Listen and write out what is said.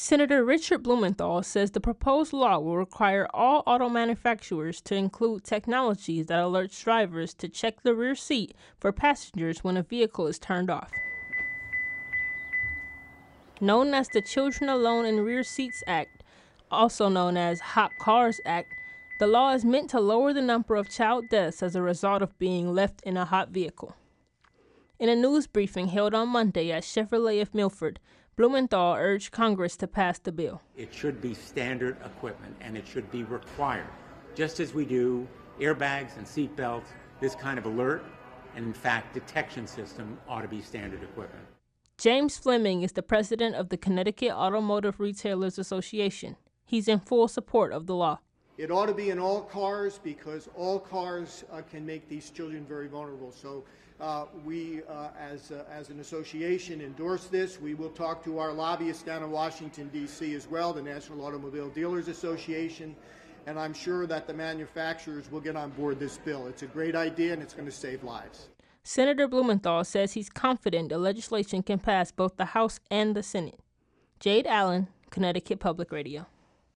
Senator Richard Blumenthal says the proposed law will require all auto manufacturers to include technologies that alerts drivers to check the rear seat for passengers when a vehicle is turned off. Known as the Children Alone in Rear Seats Act, also known as Hot Cars Act, the law is meant to lower the number of child deaths as a result of being left in a hot vehicle. In a news briefing held on Monday at Chevrolet of Milford, Blumenthal urged Congress to pass the bill. It should be standard equipment, and it should be required, just as we do airbags and seat belts. This kind of alert and, in fact, detection system ought to be standard equipment. James Fleming is the president of the Connecticut Automotive Retailers Association. He's in full support of the law. It ought to be in all cars because all cars can make these children very vulnerable. So we, as an association, endorse this. We will talk to our lobbyists down in Washington, D.C. as well, the National Automobile Dealers Association, and I'm sure that the manufacturers will get on board this bill. It's a great idea, and it's going to save lives. Senator Blumenthal says he's confident the legislation can pass both the House and the Senate. Jade Allen, Connecticut Public Radio.